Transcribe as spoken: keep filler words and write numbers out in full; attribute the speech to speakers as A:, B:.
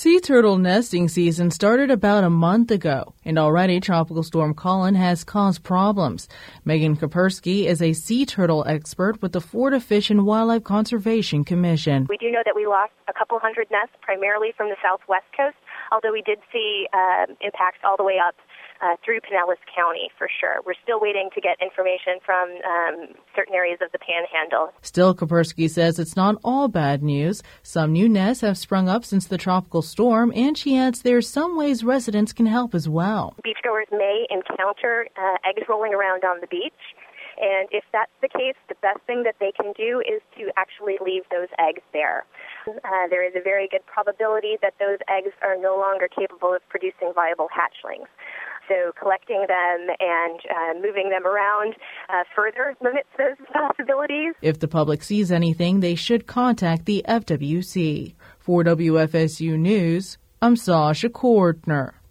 A: Sea turtle nesting season started about a month ago, and already Tropical Storm Colin has caused problems. Megan Kapersky is a sea turtle expert with the Florida Fish and Wildlife Conservation Commission.
B: We do know that we lost a couple hundred nests, primarily from the southwest coast, although we did see uh, impacts all the way up Uh, through Pinellas County, for sure. We're still waiting to get information from um, certain areas of the Panhandle.
A: Still, Kapersky says it's not all bad news. Some new nests have sprung up since the tropical storm, and she adds there are some ways residents can help as well.
B: Beachgoers may encounter uh, eggs rolling around on the beach, and if that's the case, the best thing that they can do is to actually leave those eggs there. Uh, there is a very good probability that those eggs are no longer capable of producing viable hatchlings. So collecting them and uh, moving them around uh, further limits those possibilities.
A: If the public sees anything, they should contact the F W C. For W F S U News, I'm Sasha Cordner.